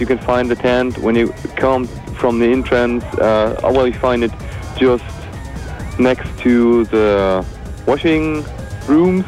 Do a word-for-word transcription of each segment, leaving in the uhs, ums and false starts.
You can find the tent when you come from the entrance. Uh, well, you find it just next to the washing rooms.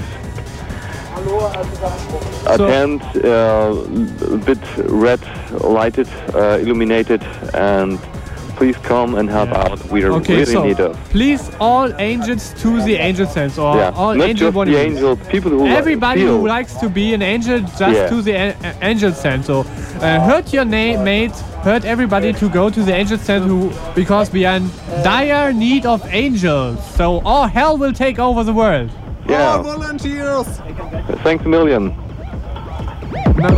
A So- tent, uh, a bit red lighted, uh, illuminated, and please come and help Yeah. out. We are Okay, really so need us. please all angels to the angel tent or Yeah, all not angel just body. the angels, people who Everybody feel. who likes to be an angel, just Yeah. to the a- a- angel tent. So, uh, hurt your name, mate. Hurt everybody to go to the angel tent, who because we are in dire need of angels. So, all hell will take over the world. Yeah, Oh, volunteers! thanks a million. No.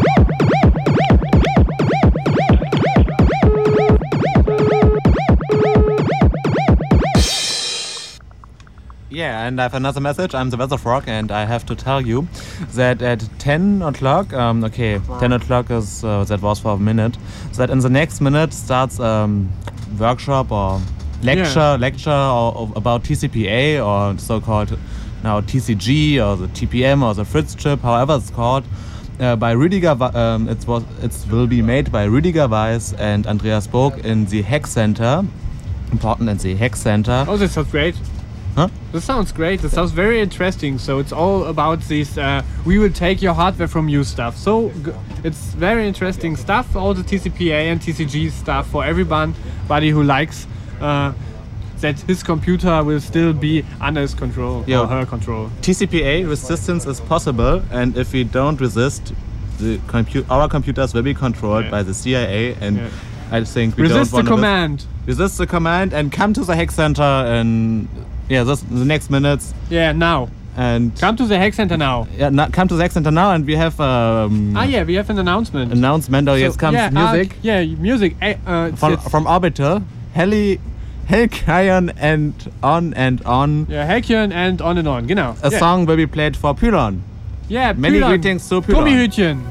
Yeah, and I have another message. I'm the Weather Frog, and I have to tell you that at ten o'clock, um, okay, ten o'clock is uh, that was for a minute. So that in the next minute starts um, workshop or lecture, Yeah. lecture or, or about T C P A or so-called now T C G or the T P M or the Fritz chip, however it's called. Uh, by Rüdiger, Wa- um, it was it will be made by Rüdiger Weiss and Andreas Bog in the Hack Center. Important in the Hack Center. Oh, this sounds great. Huh? This sounds great. This sounds very interesting. So it's all about this. Uh, we will take your hardware from you stuff. So g- it's very interesting stuff. All the T C P A and T C G stuff for everybody who likes uh, that his computer will still be under his control Yeah. or her control. T C P A resistance is possible, and if we don't resist, the compu- our computers will be controlled Yeah. by the C I A, and Yeah. I think we Resist the don't want command. resist the command and come to the Hack Center and yeah, this, the next minutes Yeah, now. and Come to the Hack Center now. yeah, na- come to the Hack Center now, and we have um, Ah, yeah, we have an announcement. announcement. Oh, yes, So, comes yeah, music uh, yeah, music. Eh, uh, it's- from it's- from Orbital, Heli, Helkion, and on and on. yeah, Häkchen and on and on. Genau. A yeah. song will be played for Pylon. Yeah, Many Pylon. greetings to Pylon. Gummihütchen.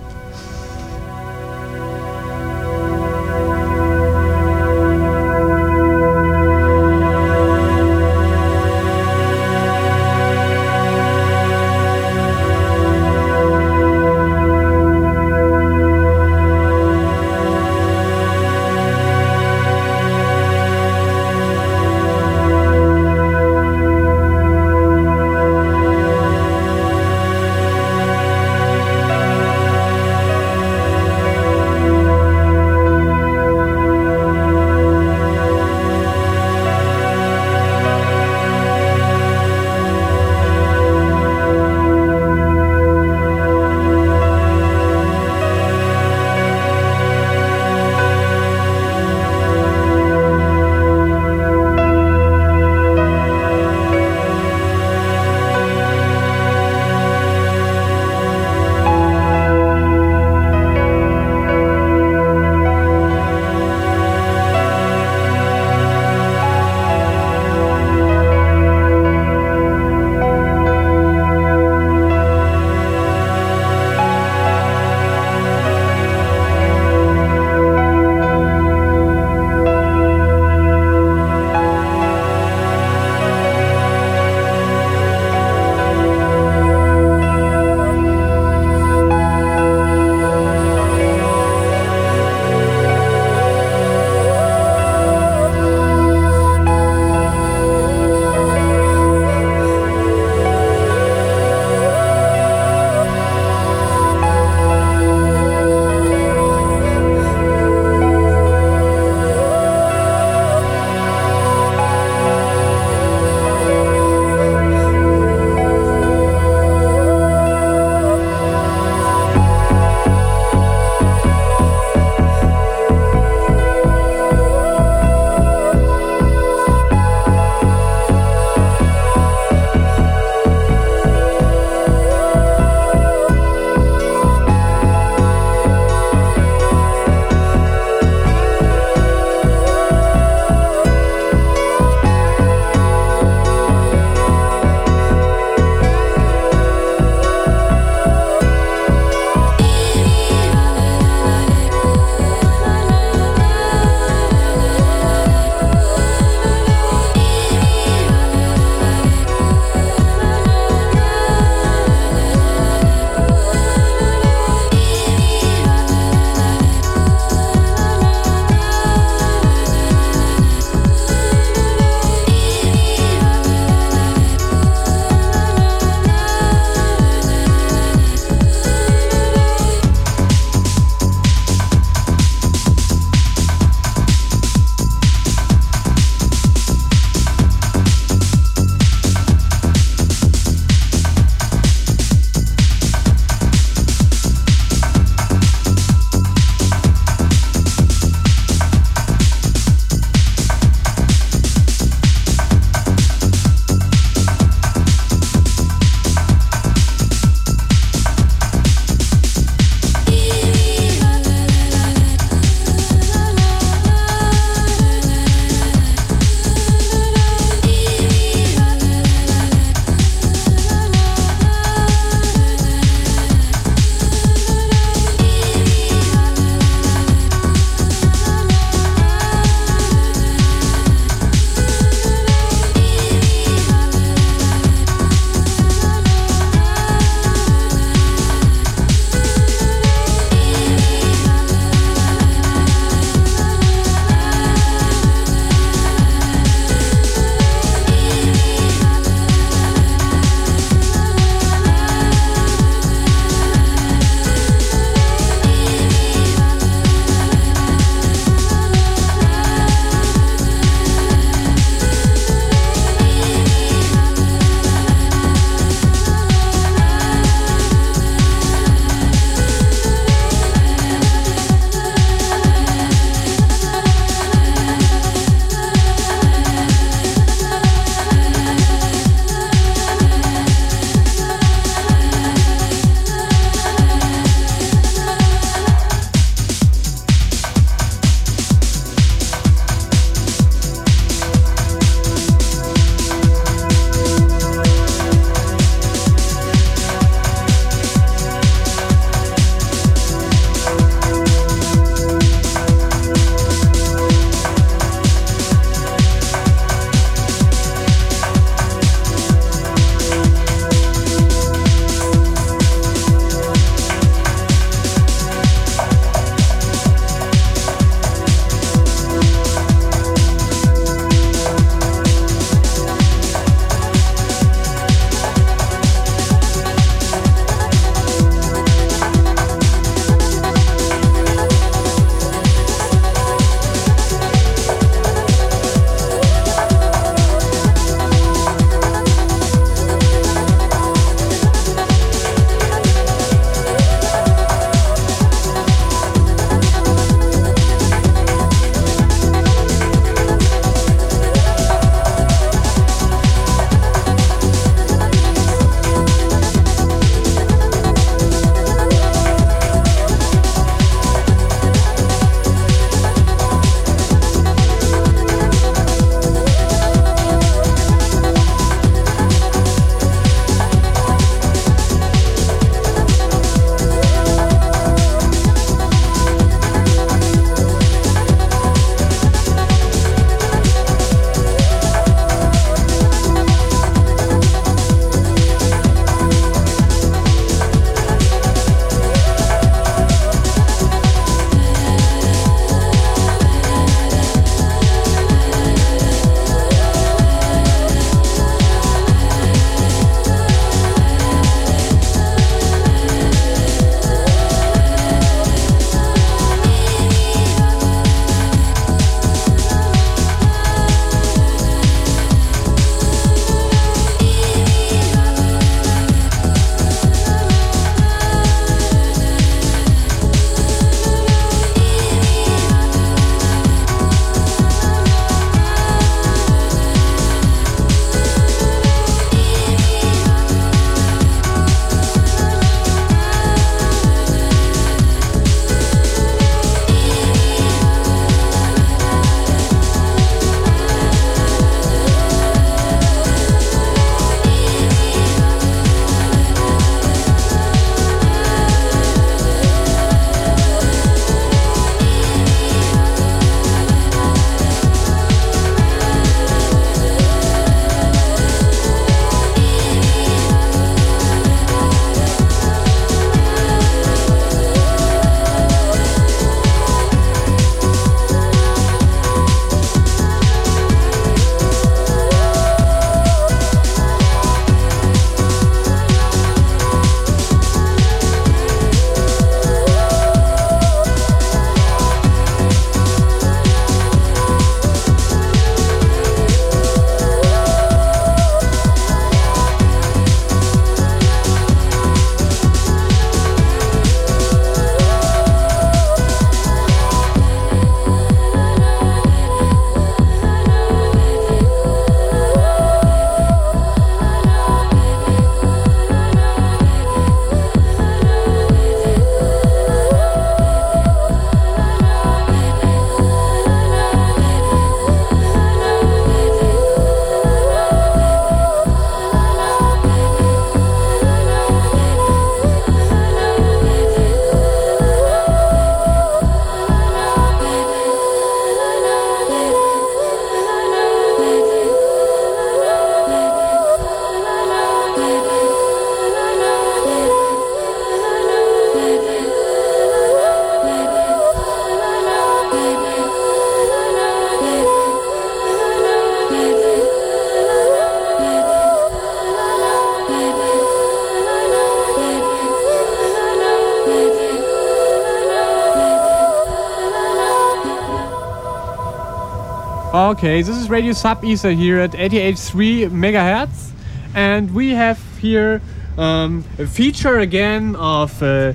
Okay, this is Radio Sub Ether here at eighty-eight point three megahertz, and we have here um, a feature again of uh,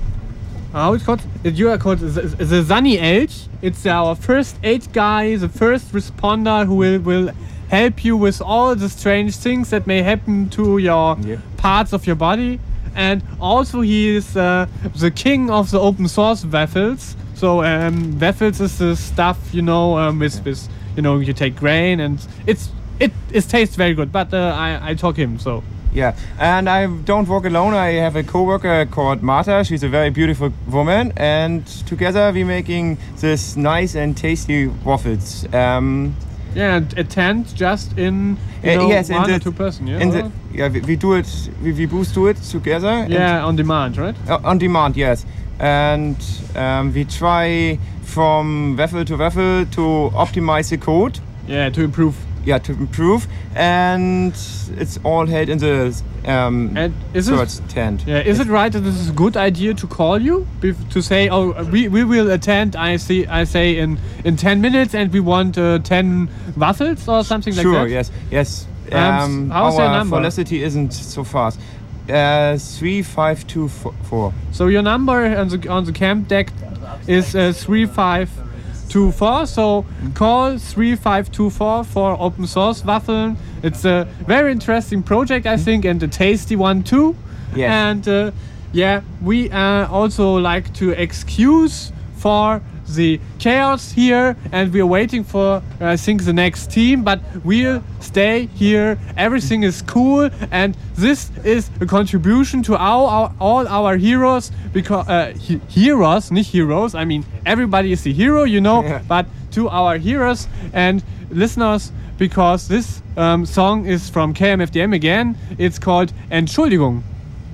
how it's called. You are called the, the Sunny Elch. It's our first aid guy, the first responder who will will help you with all the strange things that may happen to your Yeah. parts of your body, and also he is uh, the king of the open source waffles. So um, waffles is the stuff, you know, um, with with you know, you take grain and it's it it tastes very good. But uh, I I talk him so. Yeah, and I don't work alone. I have a coworker called Marta. She's a very beautiful woman, and together we're making this nice and tasty waffles. Um, Yeah, and a tent just in you uh, know, yes, in one the, or two person. Yeah, in the, or- yeah, we, we do it. We, we both do it together. and- yeah, on demand, right? Uh, on demand, yes. And um, we try from waffle to waffle to optimize the code. Yeah, to improve. Yeah, to improve. And it's all held in the um, And is third it tent. yeah? Is it right that this is a good idea to call you bef- to say, oh, we, we will attend? I see. I say in in ten minutes, and we want uh, ten waffles or something like Sure, that. yes, yes. Um, how's our your number? velocity isn't so fast. Uh, three five two four. So your number on the on the camp deck is uh, three five two four. So call three five two four for open source waffle. It's a very interesting project, I think, and a tasty one too. Yes. And uh, yeah, we uh, also like to excuse for the chaos here, and we are waiting for uh, I think the next team, but we'll stay here. Everything is cool, and this is a contribution to our, our all our heroes, because uh, he- heroes, not heroes. I mean, everybody is the hero, you know, Yeah. but to our heroes and listeners, because this um, song is from K M F D M again. It's called Entschuldigung.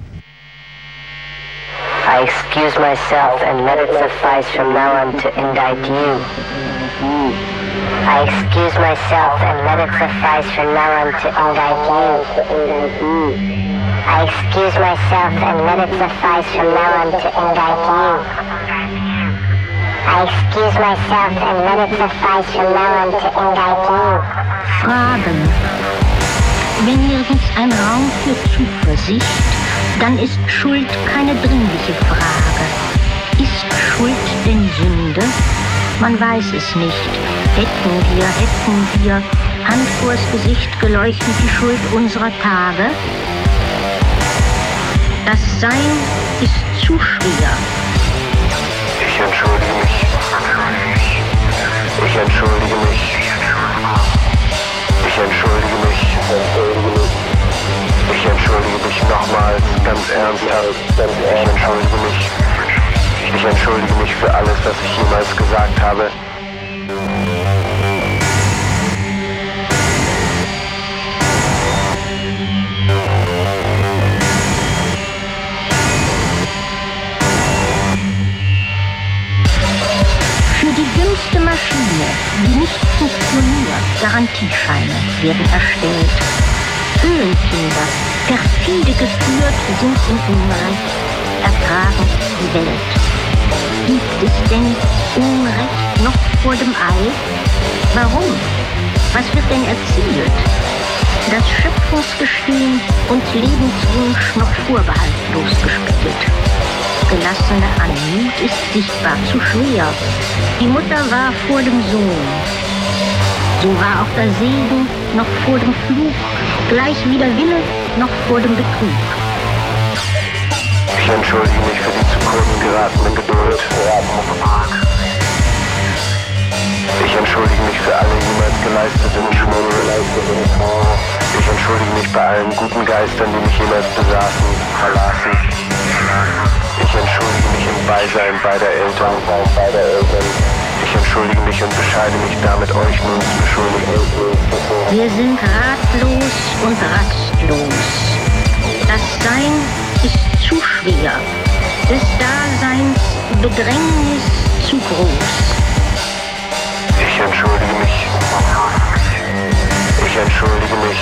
I excuse myself and let it suffice from now on to indict you. I excuse myself and let it suffice from now on to indict you. I excuse myself and let it suffice from now on to indict you. I excuse myself and let it suffice from now on to indict you. Fragen. Wenn nirgends ein Raum für Zuversicht, dann ist Schuld keine dringliche Frage. Ist Schuld denn Sünde? Man weiß es nicht. Hätten wir, hätten wir, Hand vors Gesicht geleuchtet die Schuld unserer Tage? Das Sein ist zu schwer. Ich entschuldige mich. Ich entschuldige mich. Ich entschuldige mich. Ich entschuldige mich nochmals, ganz ernsthaft. Ich entschuldige mich. Ich entschuldige mich für alles, was ich jemals gesagt habe. Für die dümmste Maschine, die nicht funktioniert, Garantiescheine werden erstellt. Höhlenkinder, perfide geführt, sind im Unrecht, ertragen die Welt. Gibt es denn Unrecht noch vor dem Ei? Warum? Was wird denn erzielt? Das Schöpfungsgestehen und Lebenswunsch noch vorbehaltlos gespiegelt. Gelassene Anmut ist sichtbar zu schwer. Die Mutter war vor dem Sohn. So war auch der Segen noch vor dem Fluch, gleich wie der Wille noch vor dem Betrug. Ich entschuldige mich für die zu kurz geratene Geduld. Ich entschuldige mich für alle jemals geleisteten Schwüre. Ich entschuldige mich bei allen guten Geistern, die mich jemals besaßen, verlassen. Ich entschuldige mich im Beisein beider Eltern. Ich entschuldige mich und bescheide mich damit, euch nun zu beschuldigen. Wir sind ratlos und rastlos. Das Sein ist zu schwer, des Daseins Bedrängnis zu groß. Ich entschuldige mich. Ich entschuldige mich.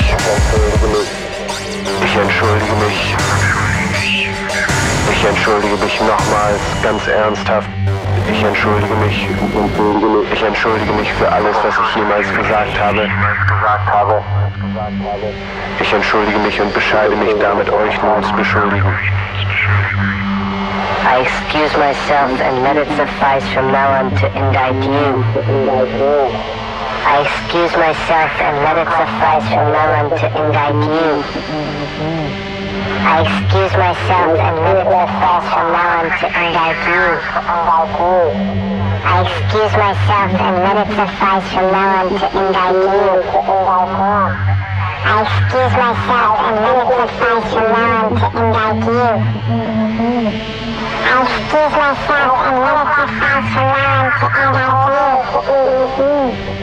Ich entschuldige mich. Ich entschuldige mich nochmals, ganz ernsthaft. Ich entschuldige mich. Ich entschuldige mich für alles, was ich jemals gesagt habe. Ich entschuldige mich und bescheide mich damit, euch nun zu beschuldigen. I excuse myself and let it suffice from now on to indict you. I excuse myself and let it suffice from now on to indict you. I excuse myself and let it suffice from now on to indict you. I excuse myself and let it suffice from now on to indict you. I excuse myself and let it suffice from now on to indict you. I excuse myself and let it suffice from now on to indict you.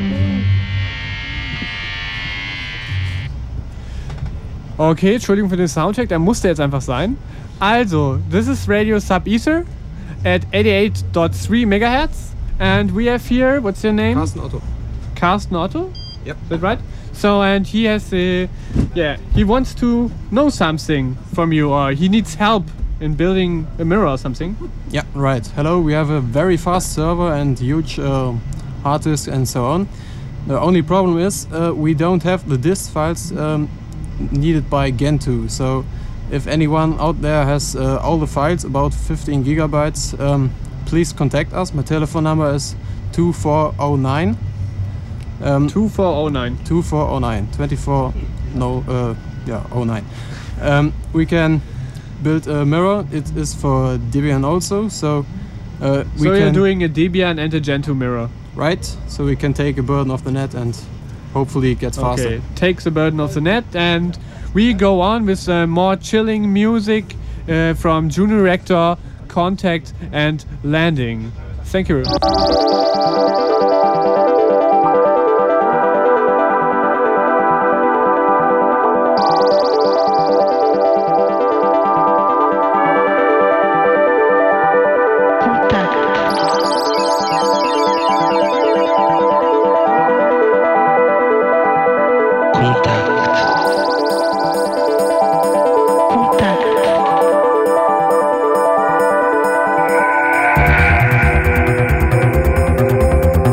Okay, Entschuldigung für den Soundcheck, der musste jetzt einfach sein. Also, this is Radio Sub-Ether at eighty-eight point three megahertz. And we have here, what's your name? Carsten Otto. Carsten Otto? Yep. Is that right? So, and he has a, yeah, he wants to know something from you, or he needs help in building a mirror or something. Yeah, right. Hello, we have a very fast server and huge uh, hard disk and so on. The only problem is uh, we don't have the disk files um, needed by Gentoo. So if anyone out there has uh, all the files, about fifteen gigabytes, um, please contact us. My telephone number is two four zero nine. Um, two four zero nine. two four zero nine. twenty-four, no, uh, yeah, oh nine. Um, we can build a mirror. It is for Debian also. So uh, we so can... you're doing a Debian and a Gentoo mirror. Right, so we can take a burden off the net and hopefully it gets faster. Okay, takes the burden of the net, and we go on with uh, more chilling music uh, from Junior Rector, Contact and Landing. Thank you. Kontakt.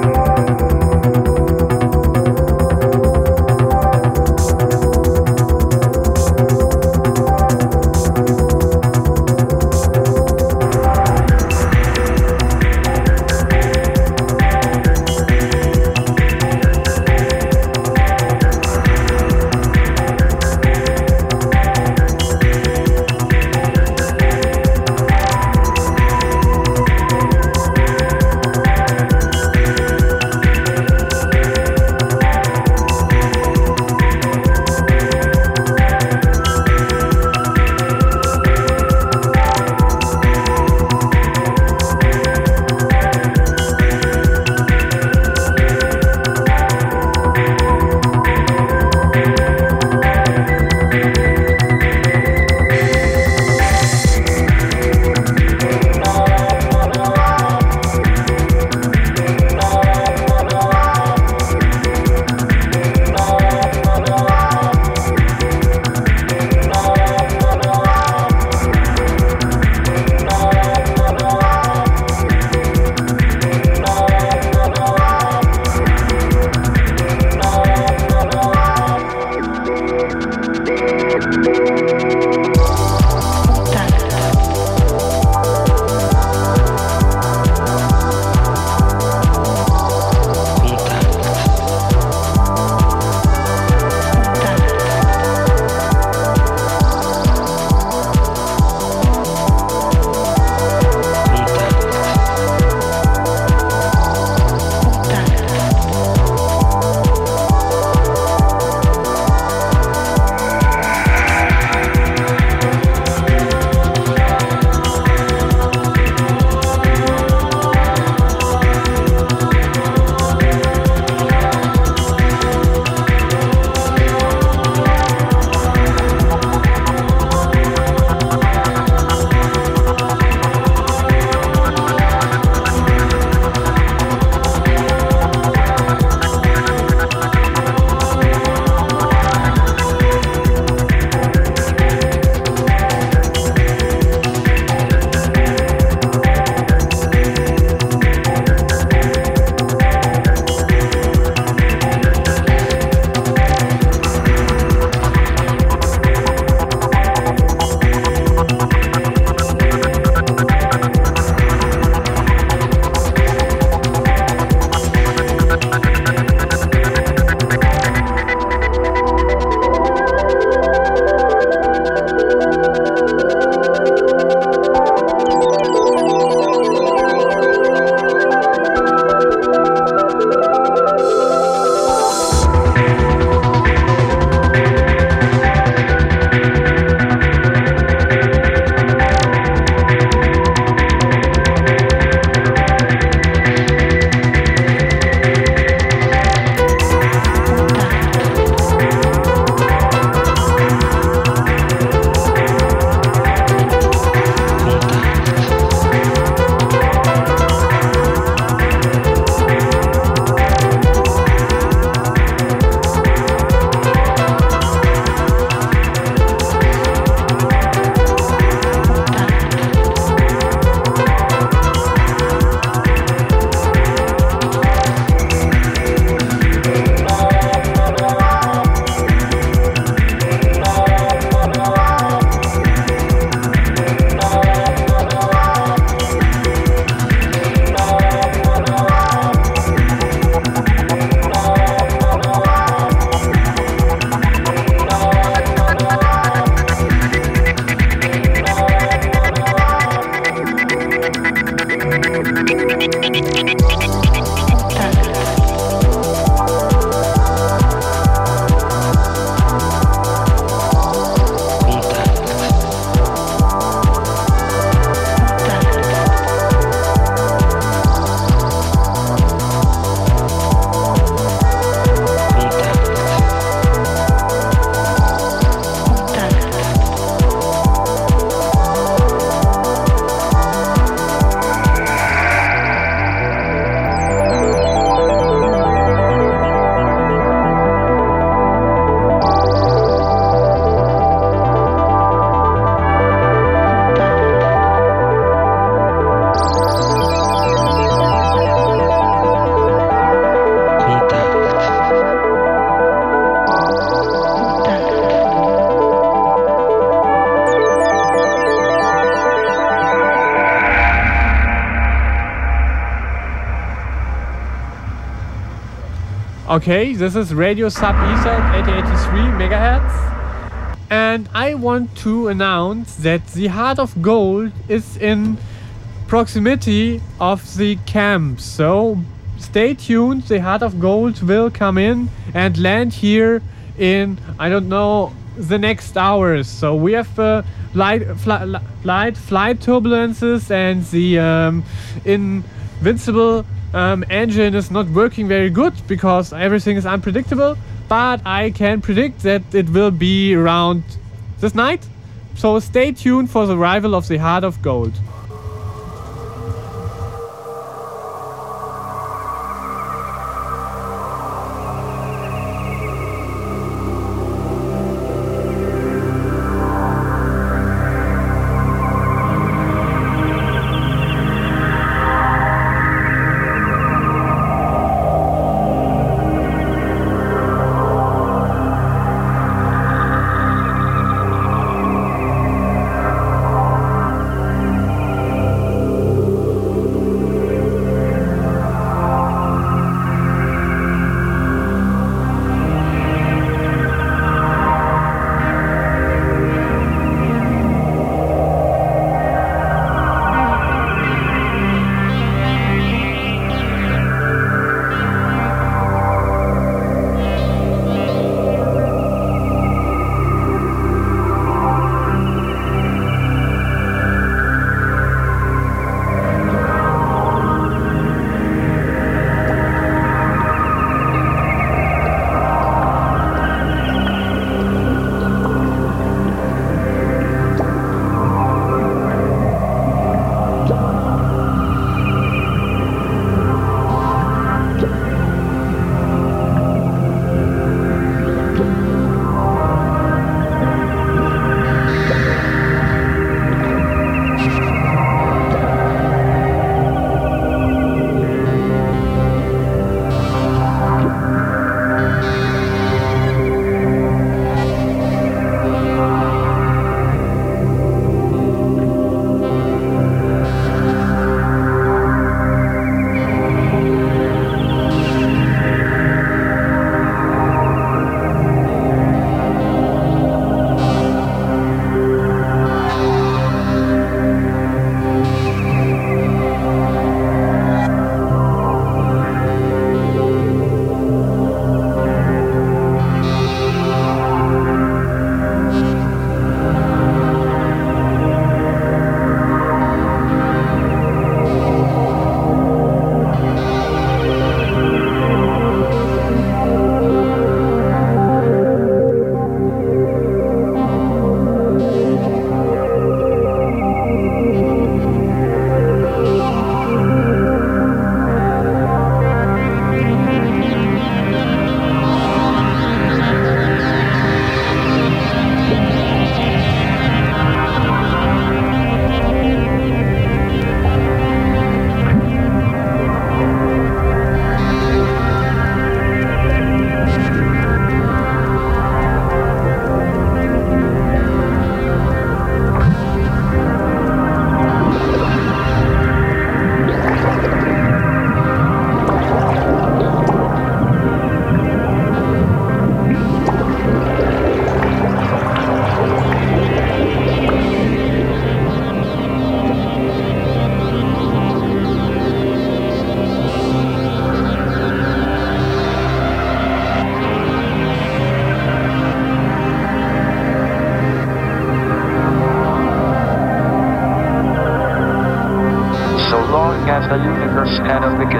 Okay, this is Radio Sub Eastside eighty eighty-three megahertz, and I want to announce that the Heart of Gold is in proximity of the camp, so stay tuned. The Heart of Gold will come in and land here in, I don't know, the next hours. So we have uh, light, fli light flight turbulences, and the um, Invincible Um, engine is not working very good because everything is unpredictable, but I can predict that it will be around this night, so stay tuned for the arrival of the Heart of Gold.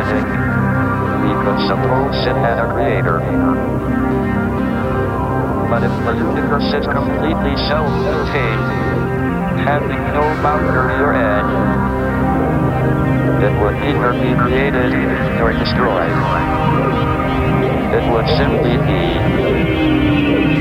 beginning. We could suppose it had a creator. But if the universe is completely self-contained, having no boundary or edge, it would neither be created nor destroyed. It would simply be.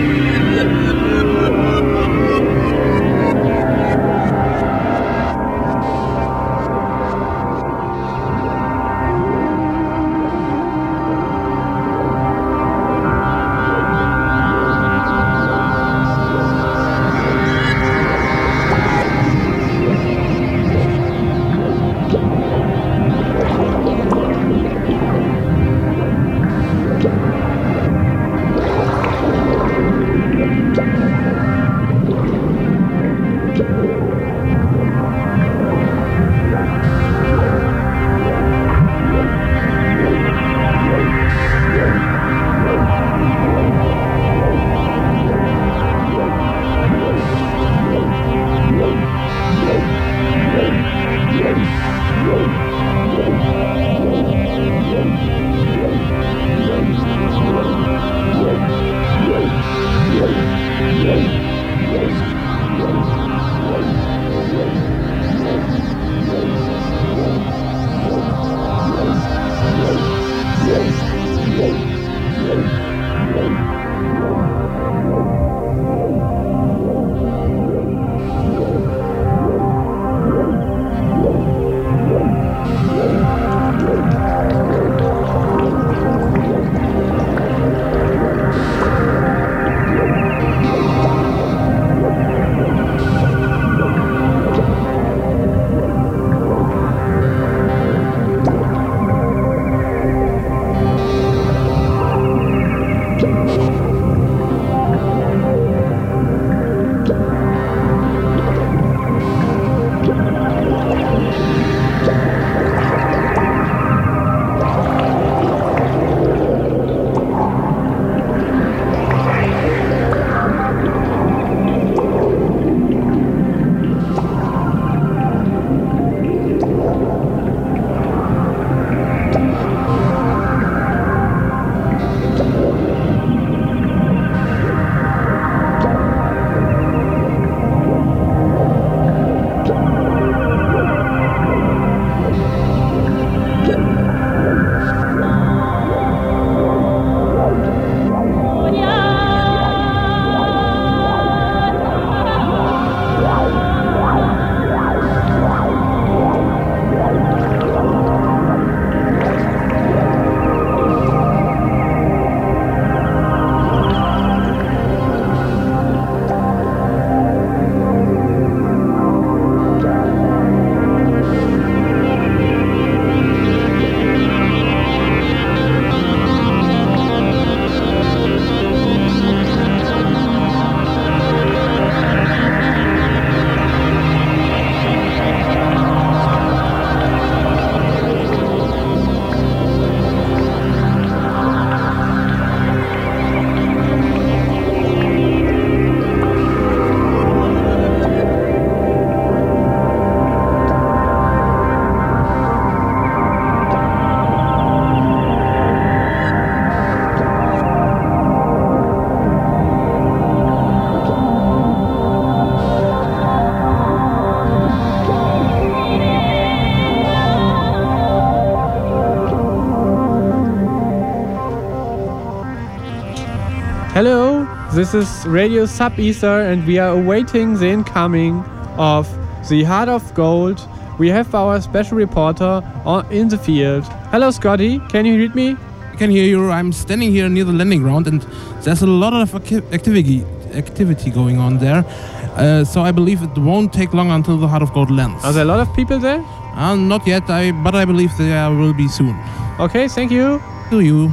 Hello, this is Radio Sub-Ether and we are awaiting the incoming of the Heart of Gold. We have our special reporter on, in the field. Hello Scotty, can you read me? I can hear you. I'm standing here near the landing ground and there's a lot of activity activity going on there. Uh, so I believe it won't take long until the Heart of Gold lands. Are there a lot of people there? Uh, not yet, I, but I believe there will be soon. Okay, thank you. To you.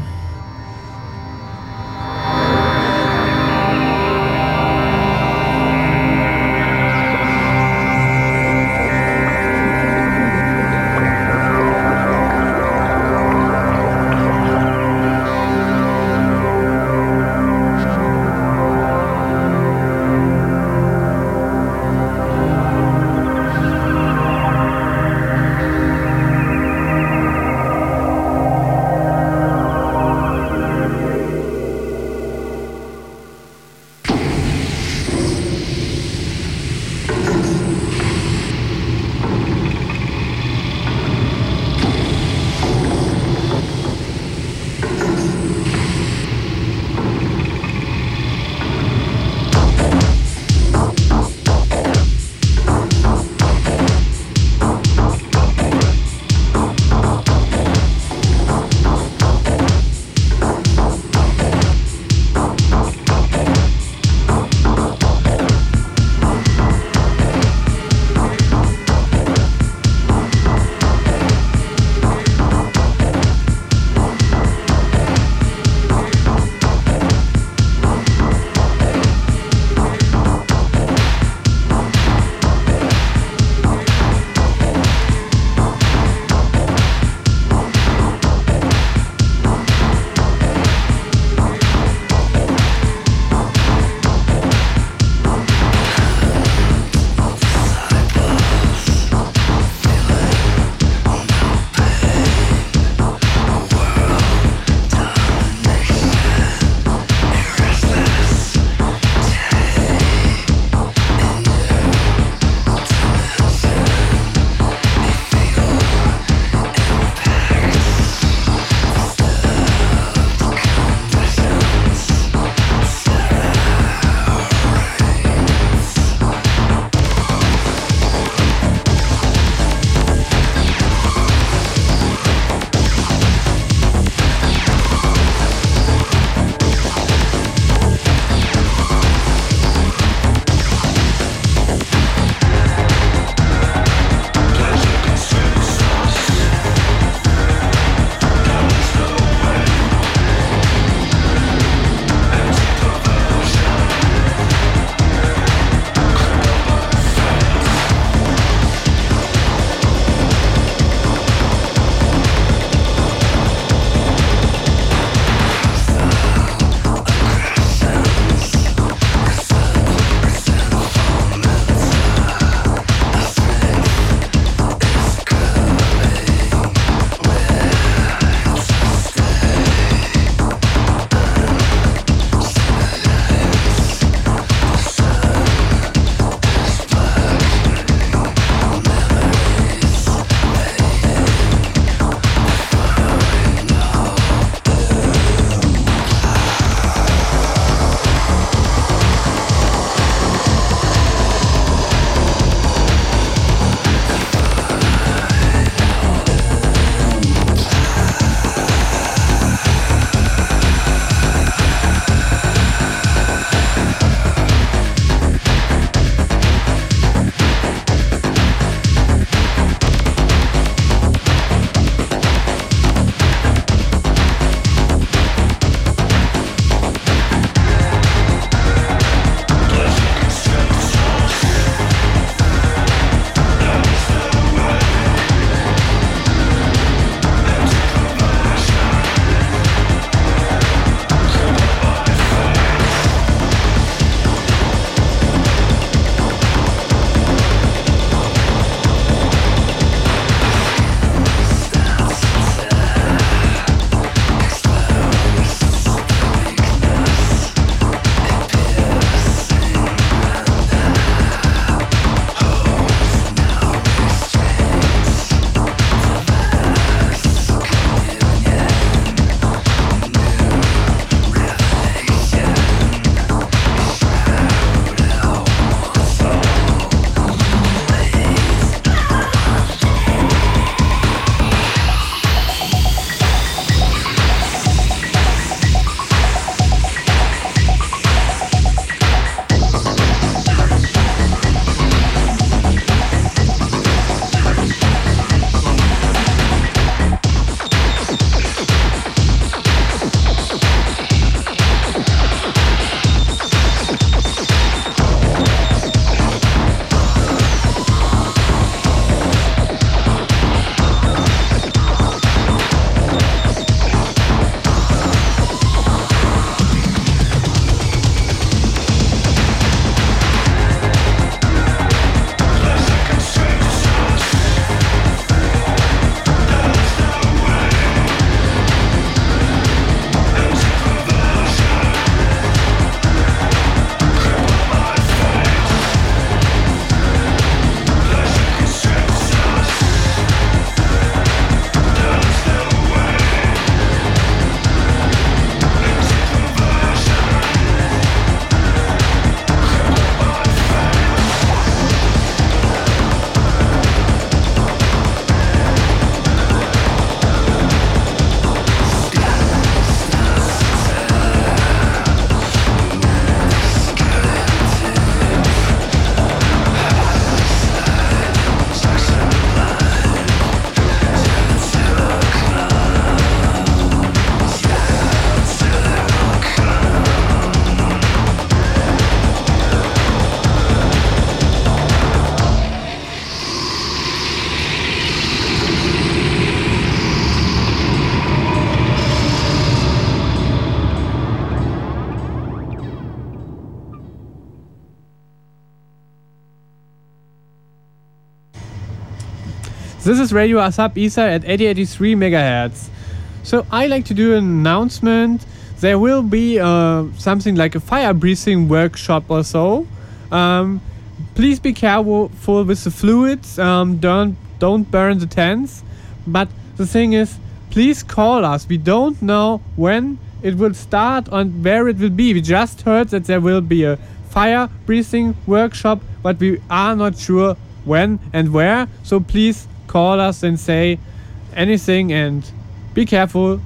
This is Radio Asap Isa at eighty eighty-three megahertz. So I like to do an announcement. There will be uh, something like a fire breathing workshop or so. Um, please be careful with the fluids. Um, don't don't burn the tents. But the thing is, please call us. We don't know when it will start and where it will be. We just heard that there will be a fire breathing workshop, but we are not sure when and where. So please call us and say anything and be careful.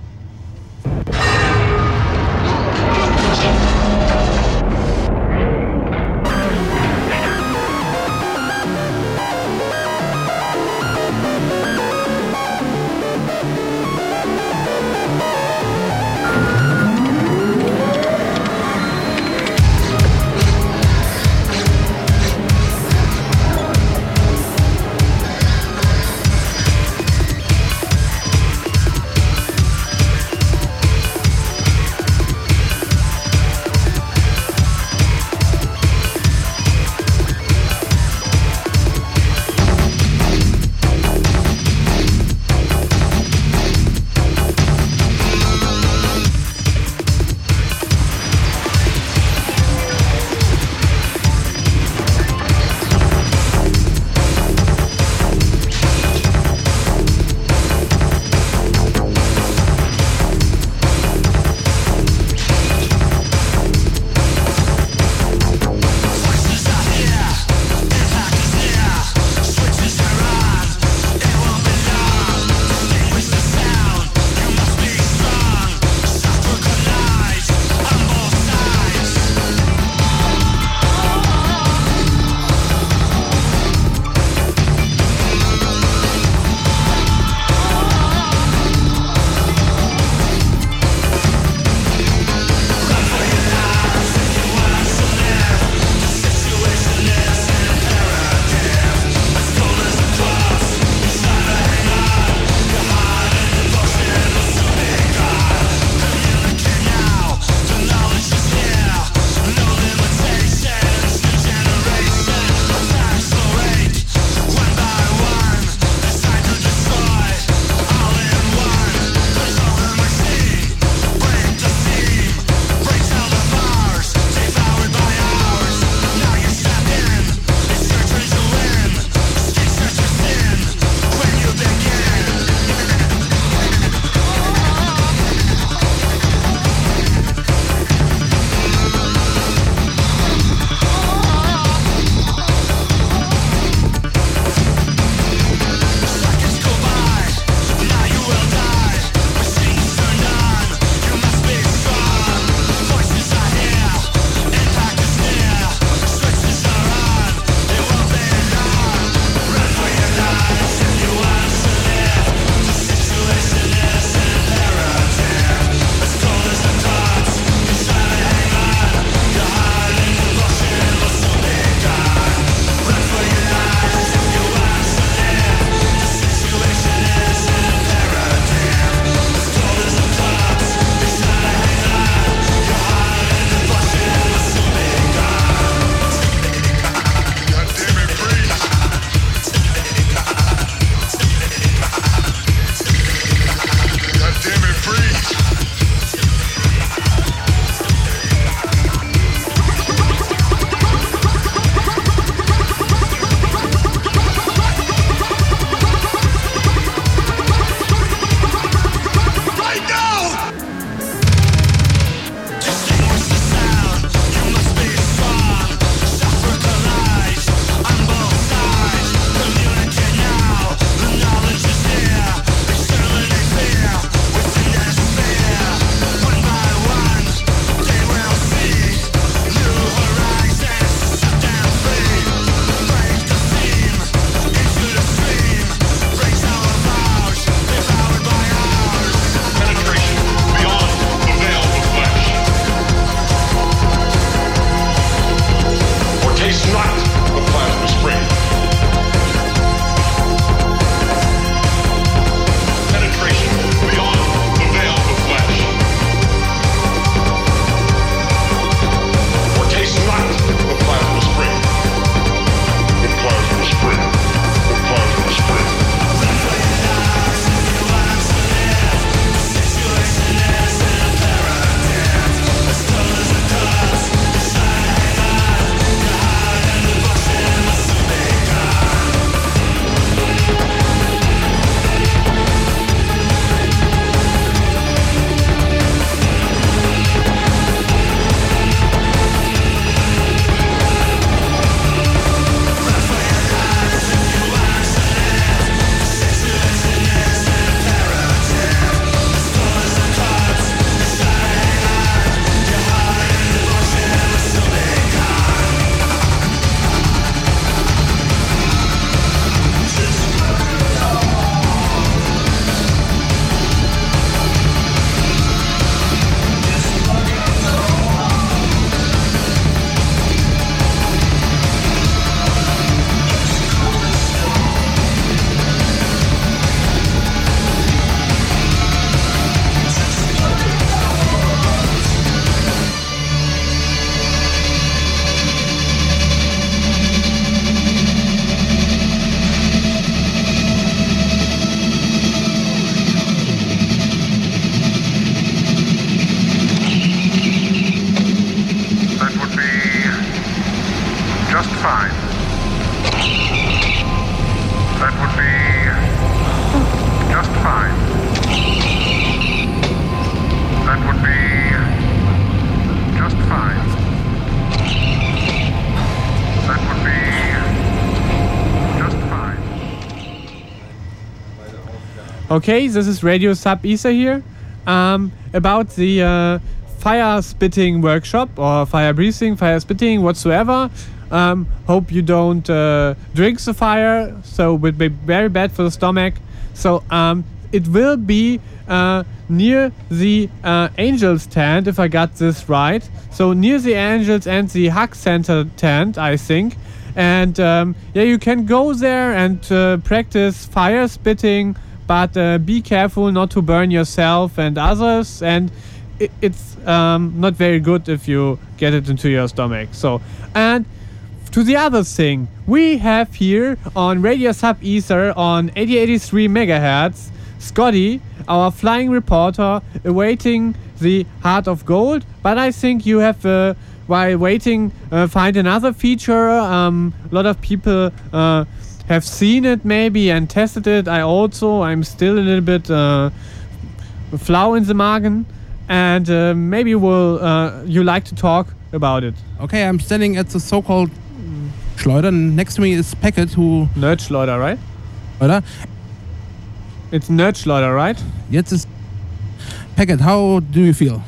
Okay, this is Radio Sub Ether here. Um, about the uh, fire spitting workshop or fire breathing, fire spitting, whatsoever. Um, hope you don't uh, drink the fire, so it would be very bad for the stomach. So um, it will be uh, near the uh, Angels tent, if I got this right. So near the Angels and the Hack Center tent, I think. And um, yeah, you can go there and uh, practice fire spitting, but uh, be careful not to burn yourself and others. And it, it's um, not very good if you get it into your stomach. So, and to the other thing, we have here on Radio Sub Ether on eighty eighty-three megahertz, Scotty, our flying reporter, awaiting the Heart of Gold. But I think you have, uh, while waiting, uh, find another feature. Um, a lot of people uh, have seen it maybe and tested it. I also, I'm still a little bit uh, flau in the magen, and uh, maybe will uh, you like to talk about it. Okay, I'm standing at the so-called Schleuder. Next to me is Packet, who... Nerdschleuder, right? Oder? It's Nerdschleuder, right? Jetzt ist Packet. How do you feel?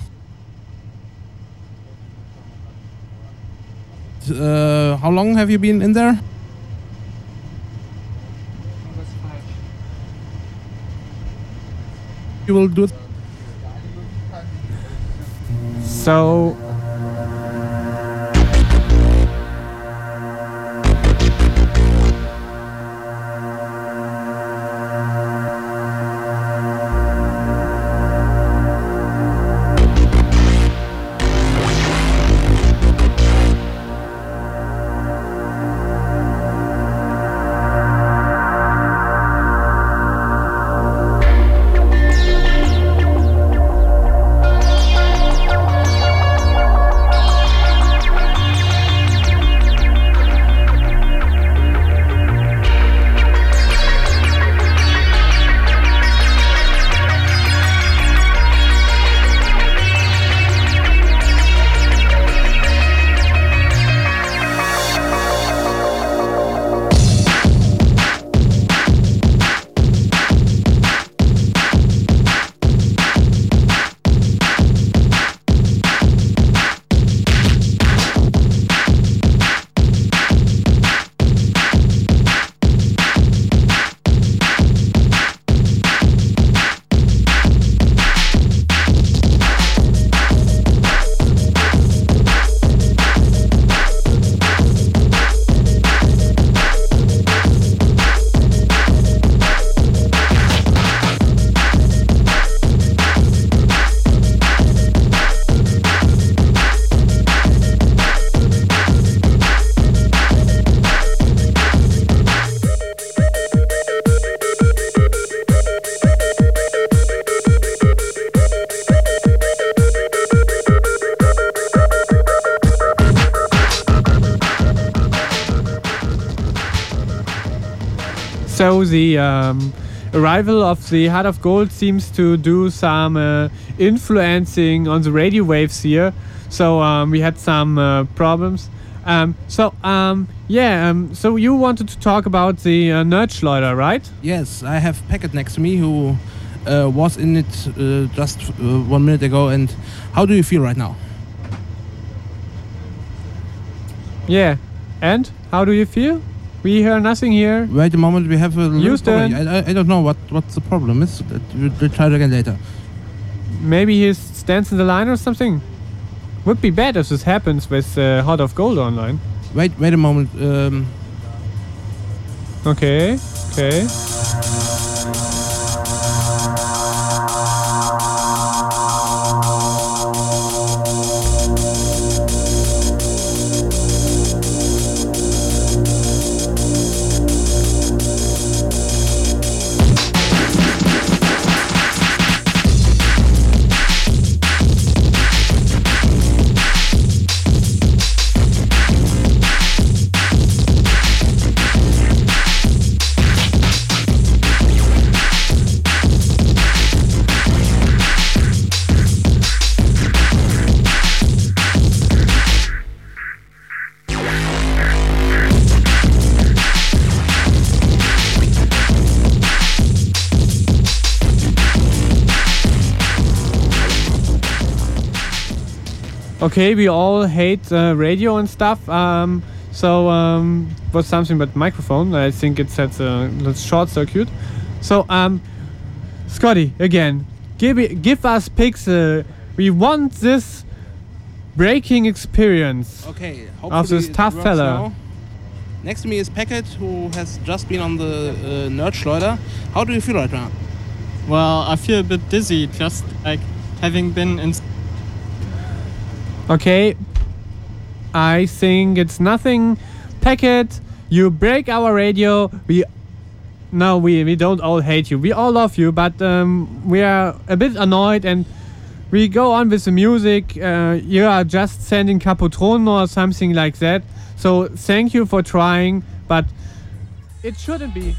Uh, how long have you been in there? You will do it. So... So the um, arrival of the Heart of Gold seems to do some uh, influencing on the radio waves here. So um, we had some uh, problems. Um, so um, yeah, um, so you wanted to talk about the uh, Nerdschleuder, right? Yes, I have Packet next to me who uh, was in it uh, just uh, one minute ago. And how do you feel right now? Yeah, and how do you feel? We hear nothing here. Wait a moment, we have a little Houston. problem. I, I, I don't know what, what the problem is. We'll, we'll try it again later. Maybe he stands in the line or something. Would be bad if this happens with uh, Heart of Gold online. Wait, wait a moment. Um, okay, okay. Okay, we all hate uh, radio and stuff. Um, so um, what's something but microphone? I think it's at a little short circuit. So um, Scotty, again, give it, give us Pixel. We want this breaking experience. Okay, of hopefully this it tough works fella. now. Next to me is Packet, who has just been on the uh, Nerdschleuder. How do you feel right now? Well, I feel a bit dizzy, just like having been in. Okay, I think it's nothing. Packet, you break our radio. We no, we we don't all hate you. We all love you, but um, we are a bit annoyed and we go on with the music. Uh, you are just sending Capotron or something like that. So thank you for trying, but it shouldn't be.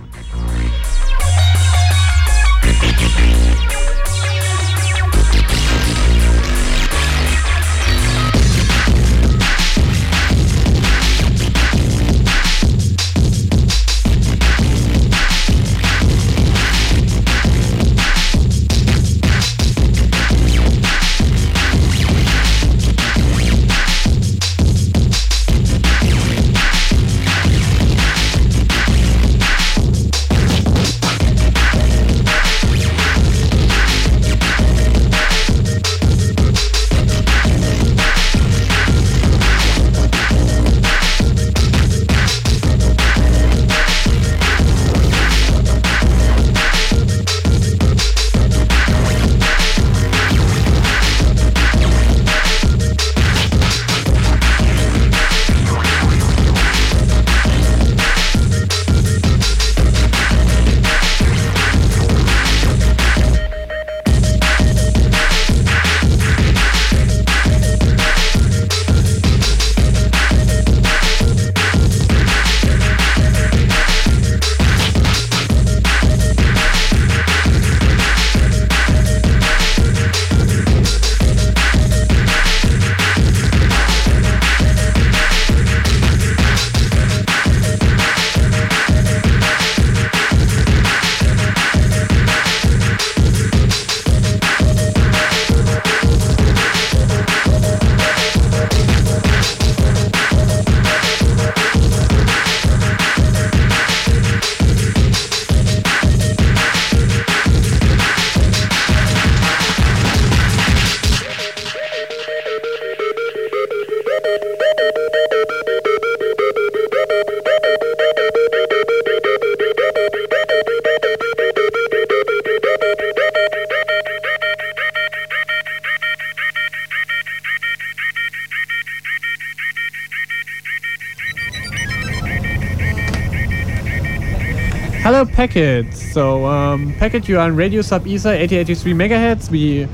Hello Packet. So um, Packet, you are on Radio Sub E S A eighty eighty-three megahertz. We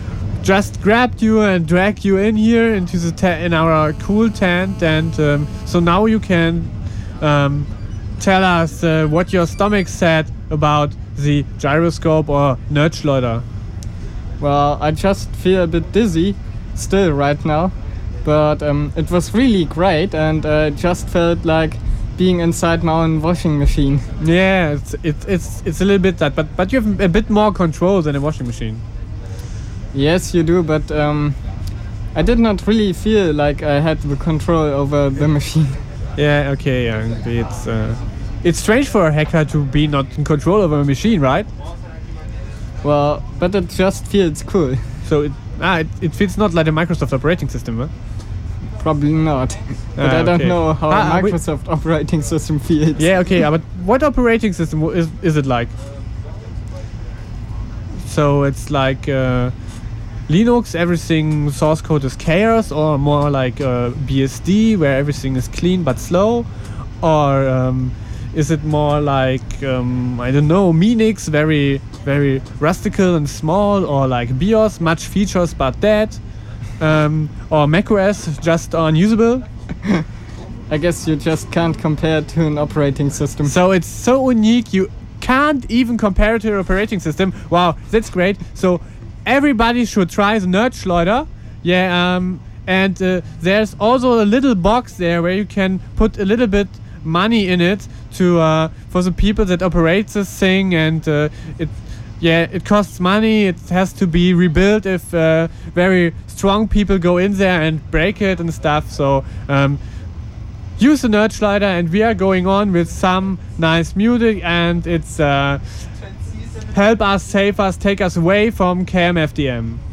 just grabbed you and dragged you in here into the te- in our cool tent, and um, so now you can um, tell us uh, what your stomach said about the gyroscope or Nerdschleuder. Well, I just feel a bit dizzy still right now, but um, it was really great, and I uh, just felt like being inside my own washing machine. Yeah, it's it's it's, it's a little bit that, but but you have a bit more control than a washing machine. Yes, you do, but um, I did not really feel like I had the control over the machine. Yeah, okay, yeah, it's uh, it's strange for a hacker to be not in control over a machine, right? Well, but it just feels cool. So it ah it, it feels not like a Microsoft operating system, huh? Probably not, but ah, I don't okay. know how ah, a Microsoft we, operating system feels. Yeah, okay, but what operating system is is it like? So it's like uh, Linux, everything source code is chaos, or more like uh, B S D where everything is clean but slow, or um, is it more like um, I don't know, Minix, very very rustical and small, or like BIOS, much features but dead? Um, or macOS, just unusable? I guess you just can't compare it to an operating system. So it's so unique, you can't even compare it to an operating system. Wow, that's great. So everybody should try the Nerdschleuder. Yeah, um, and uh, there's also a little box there where you can put a little bit money in it to uh, for the people that operate this thing, and uh, it yeah, it costs money. It has to be rebuilt if uh, very strong people go in there and break it and stuff. So um, use the Nerdschleider, and we are going on with some nice music, and it's uh, help us, save us, take us away from K M F D M.